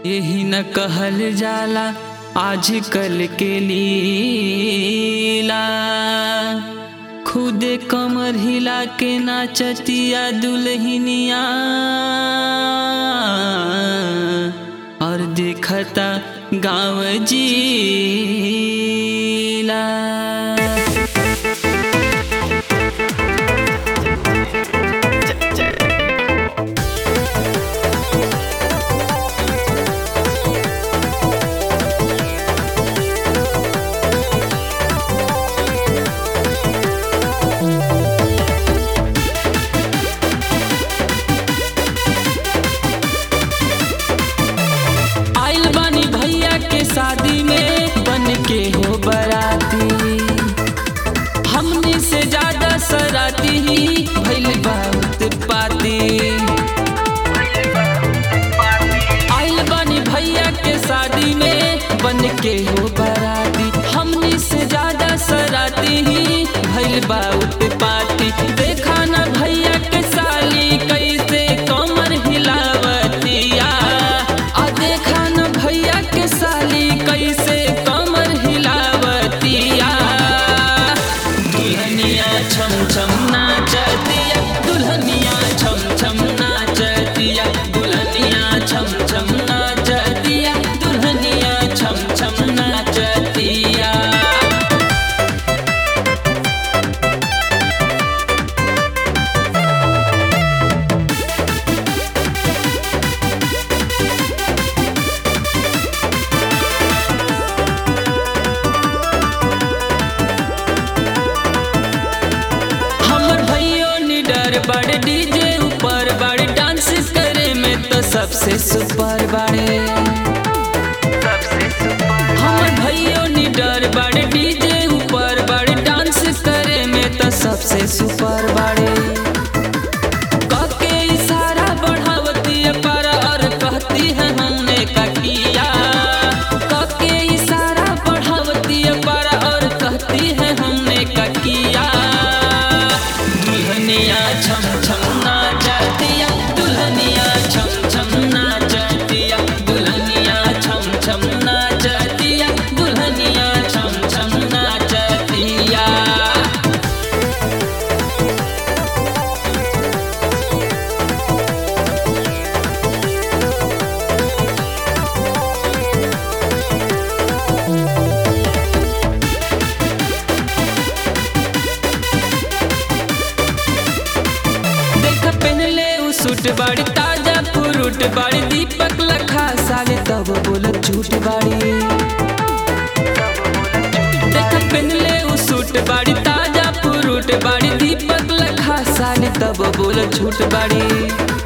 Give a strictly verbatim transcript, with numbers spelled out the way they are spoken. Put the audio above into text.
यही न कहल जाला आजकल के लीला। खुदे कमर हिला के नाचतिया दुल्हनिया और देखता गाँव जीला। शादी में बन के हो बराती, हमने से ज्यादा सराती ही भइल बहुत पाती। आइल बानी भैया के शादी में बन के हो बराती, हमने से ज्यादा सराती ही भइल बहुत पाती। देखा न भैया के साली कैसे कमर हिलावतिया, आ देखा न भैया के साली कैसे कमर हिलावतिया। दुल्हनिया छम छम नाचतिया, दुल्हनिया छम छम नाचतिया, दुल्हनिया छम छम नाचतिया, दुल्हनिया छम छम नाचतिया। बड़े डीजे ऊपर बड़े डांस करे में तो सबसे सुपर बड़े। हमर भैया निडर बड़े डीजे ऊपर बड़े डांस करे में तो सबसे सुपर बड़े। कहके इशारा बढ़ावती पर और कहती है हमने का किया, कहके इशारा बढ़ावती पर और कहती है हमने का किया। दुल्हनिया छम छम नाचतिया, दुल्हनिया छम छम नाचतिया, दुल्हनिया छम छम नाचतिया, दुल्हनिया छम छम नाचतिया। सूट बाड़ी ताजा फ्रूट बाड़ी दीपक लखा साले तब बोलत झूठ बाड़ी। देख पहनले उ सूट बाड़ी ताजा फ्रूट बाड़ी दीपक लखा साले तब बोलत झूठ बाड़ी।